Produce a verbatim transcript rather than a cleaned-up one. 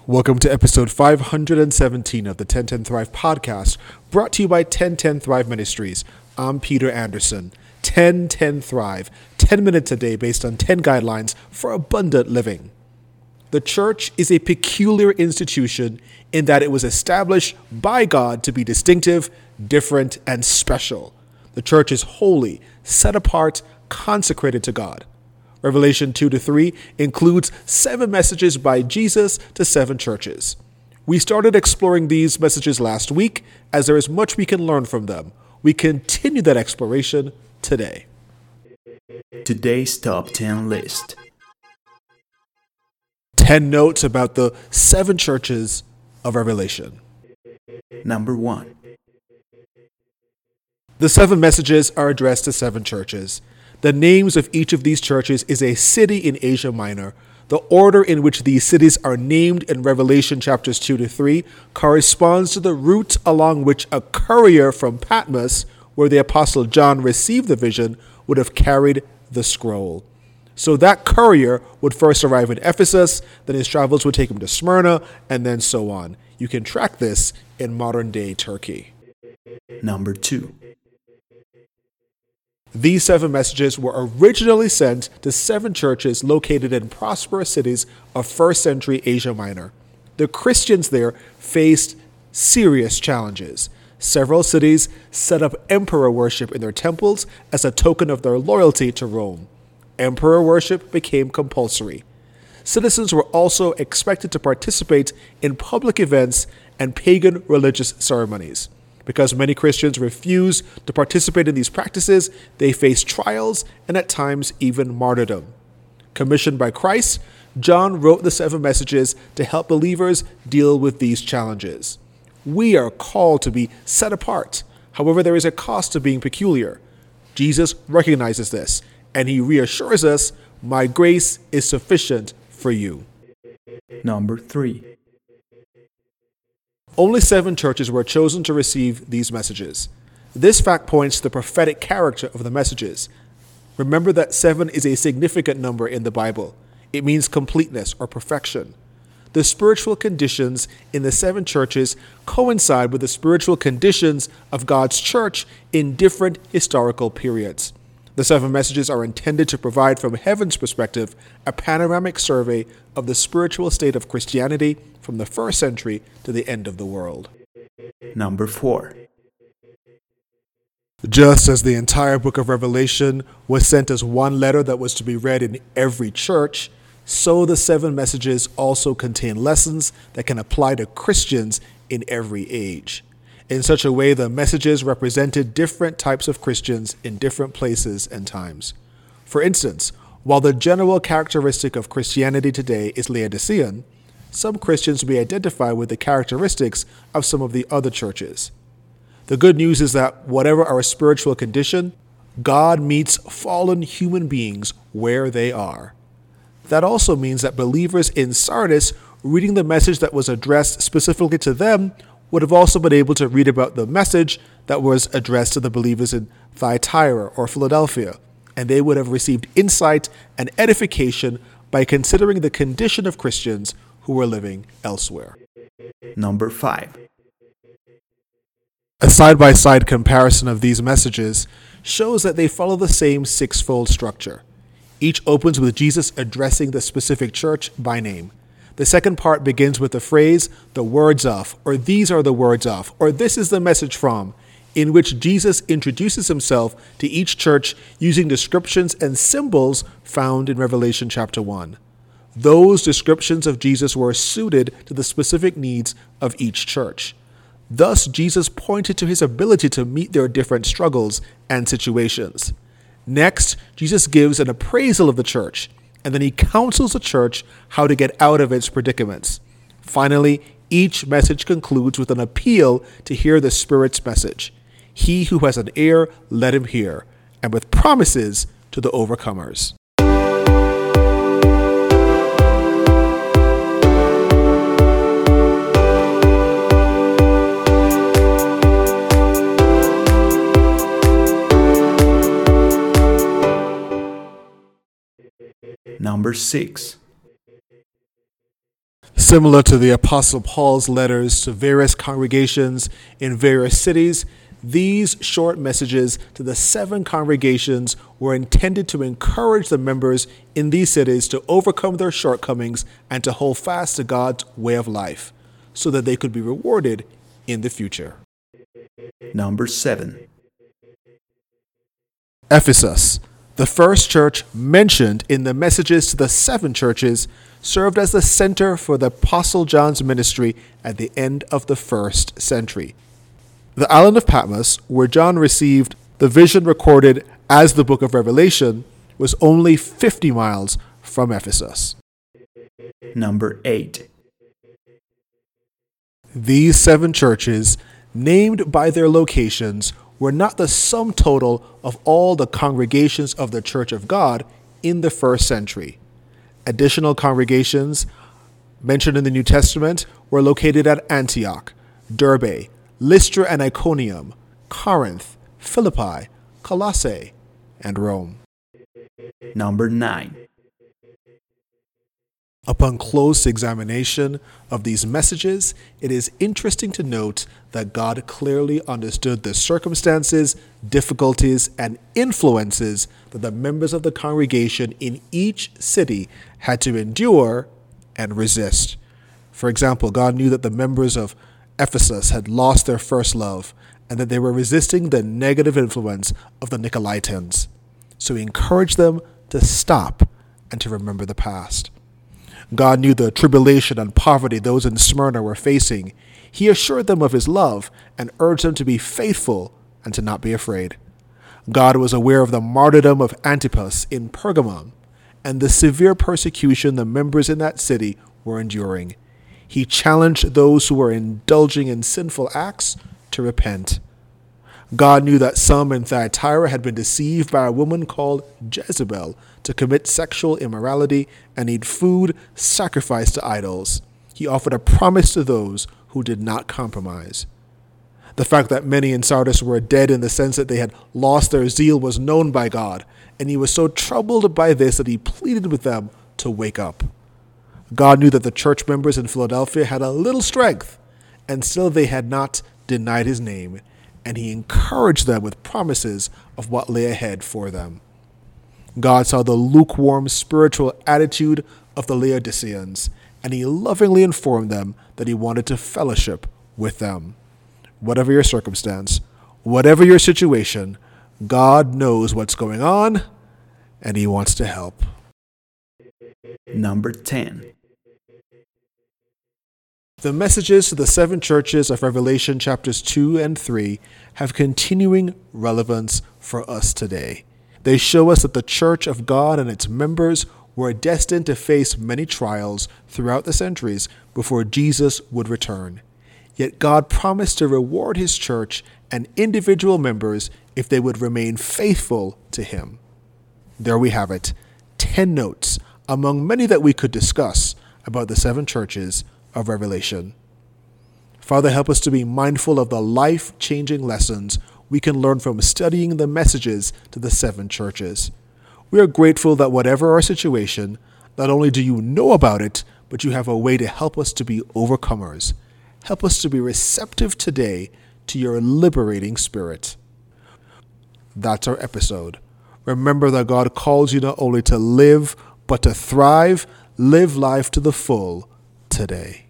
Welcome to episode five hundred seventeen of the ten ten Thrive podcast, brought to you by ten ten Thrive Ministries. I'm Peter Anderson. ten ten Thrive, ten minutes a day based on ten guidelines for abundant living. The church is a peculiar institution in that it was established by God to be distinctive, different, and special. The church is holy, set apart, consecrated to God. Revelation two to three includes seven messages by Jesus to seven churches. We started exploring these messages last week, as there is much we can learn from them. We continue that exploration today. Today's top ten list. ten notes about the seven churches of Revelation. Number one. The seven messages are addressed to seven churches. The names of each of these churches is a city in Asia Minor. The order in which these cities are named in Revelation chapters two to three corresponds to the route along which a courier from Patmos, where the Apostle John received the vision, would have carried the scroll. So that courier would first arrive in Ephesus, then his travels would take him to Smyrna, and then so on. You can track this in modern-day Turkey. Number two. These seven messages were originally sent to seven churches located in prosperous cities of first century Asia Minor. The Christians there faced serious challenges. Several cities set up emperor worship in their temples as a token of their loyalty to Rome. Emperor worship became compulsory. Citizens were also expected to participate in public events and pagan religious ceremonies. Because many Christians refused to participate in these practices, they faced trials and at times even martyrdom. Commissioned by Christ, John wrote the seven messages to help believers deal with these challenges. We are called to be set apart. However, there is a cost to being peculiar. Jesus recognizes this, and he reassures us, "My grace is sufficient for you." Number three. Only seven churches were chosen to receive these messages. This fact points to the prophetic character of the messages. Remember that seven is a significant number in the Bible. It means completeness or perfection. The spiritual conditions in the seven churches coincide with the spiritual conditions of God's church in different historical periods. The seven messages are intended to provide, from heaven's perspective, a panoramic survey of the spiritual state of Christianity from the first century to the end of the world. Number four. Just as the entire book of Revelation was sent as one letter that was to be read in every church, so the seven messages also contain lessons that can apply to Christians in every age. In such a way, the messages represented different types of Christians in different places and times. For instance, while the general characteristic of Christianity today is Laodicean, some Christians may identify with the characteristics of some of the other churches. The good news is that whatever our spiritual condition, God meets fallen human beings where they are. That also means that believers in Sardis, reading the message that was addressed specifically to them, would have also been able to read about the message that was addressed to the believers in Thyatira or Philadelphia, and they would have received insight and edification by considering the condition of Christians who were living elsewhere. Number five. A side-by-side comparison of these messages shows that they follow the same six-fold structure. Each opens with Jesus addressing the specific church by name. The second part begins with the phrase, "the words of," or "these are the words of," or "this is the message from," in which Jesus introduces himself to each church using descriptions and symbols found in Revelation chapter one. Those descriptions of Jesus were suited to the specific needs of each church. Thus, Jesus pointed to his ability to meet their different struggles and situations. Next, Jesus gives an appraisal of the church, and then he counsels the church how to get out of its predicaments. Finally, each message concludes with an appeal to hear the Spirit's message. He who has an ear, let him hear, and with promises to the overcomers. Number six. Similar to the Apostle Paul's letters to various congregations in various cities, these short messages to the seven congregations were intended to encourage the members in these cities to overcome their shortcomings and to hold fast to God's way of life so that they could be rewarded in the future. Number seven. Ephesus, the first church mentioned in the messages to the seven churches, served as the center for the Apostle John's ministry at the end of the first century. The island of Patmos, where John received the vision recorded as the book of Revelation, was only fifty miles from Ephesus. Number eight. These seven churches, named by their locations, were not the sum total of all the congregations of the Church of God in the first century. Additional congregations mentioned in the New Testament were located at Antioch, Derbe, Lystra and Iconium, Corinth, Philippi, Colossae, and Rome. Number nine. Upon close examination of these messages, it is interesting to note that God clearly understood the circumstances, difficulties, and influences that the members of the congregation in each city had to endure and resist. For example, God knew that the members of Ephesus had lost their first love and that they were resisting the negative influence of the Nicolaitans. So he encouraged them to stop and to remember the past. God knew the tribulation and poverty those in Smyrna were facing. He assured them of his love and urged them to be faithful and to not be afraid. God was aware of the martyrdom of Antipas in Pergamum and the severe persecution the members in that city were enduring. He challenged those who were indulging in sinful acts to repent. God knew that some in Thyatira had been deceived by a woman called Jezebel to commit sexual immorality and eat food sacrificed to idols. He offered a promise to those who did not compromise. The fact that many in Sardis were dead in the sense that they had lost their zeal was known by God, and he was so troubled by this that he pleaded with them to wake up. God knew that the church members in Philadelphia had a little strength, and still they had not denied his name, and he encouraged them with promises of what lay ahead for them. God saw the lukewarm spiritual attitude of the Laodiceans, and he lovingly informed them that he wanted to fellowship with them. Whatever your circumstance, whatever your situation, God knows what's going on, and he wants to help. Number ten. The messages to the seven churches of Revelation chapters two and three have continuing relevance for us today. They show us that the Church of God and its members were destined to face many trials throughout the centuries before Jesus would return. Yet God promised to reward his church and individual members if they would remain faithful to him. There we have it, ten notes among many that we could discuss about the seven churches of Revelation. Father, help us to be mindful of the life-changing lessons we can learn from studying the messages to the seven churches. We are grateful that whatever our situation, not only do you know about it, but you have a way to help us to be overcomers. Help us to be receptive today to your liberating spirit. That's our episode. Remember that God calls you not only to live, but to thrive. Live life to the full today.